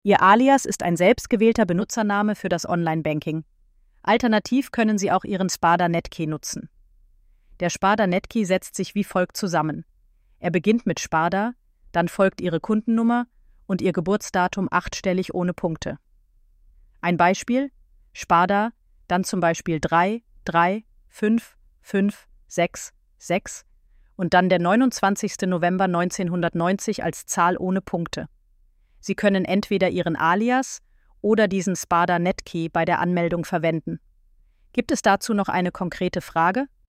Ihr Alias ist ein selbstgewählter Benutzername für das Online-Banking. Alternativ können Sie auch Ihren Sparda Netkey nutzen. Der Sparda Netkey setzt sich wie folgt zusammen. Er beginnt mit Sparda, dann folgt Ihre Kundennummer und Ihr Geburtsdatum achtstellig ohne Punkte. Ein Beispiel: Sparda, dann zum Beispiel 3, 3, 5, 5, 6, 6 und dann der 29. November 1990 als Zahl ohne Punkte. Sie können entweder Ihren Alias oder diesen Sparda Netkey bei der Anmeldung verwenden. Gibt es dazu noch eine konkrete Frage?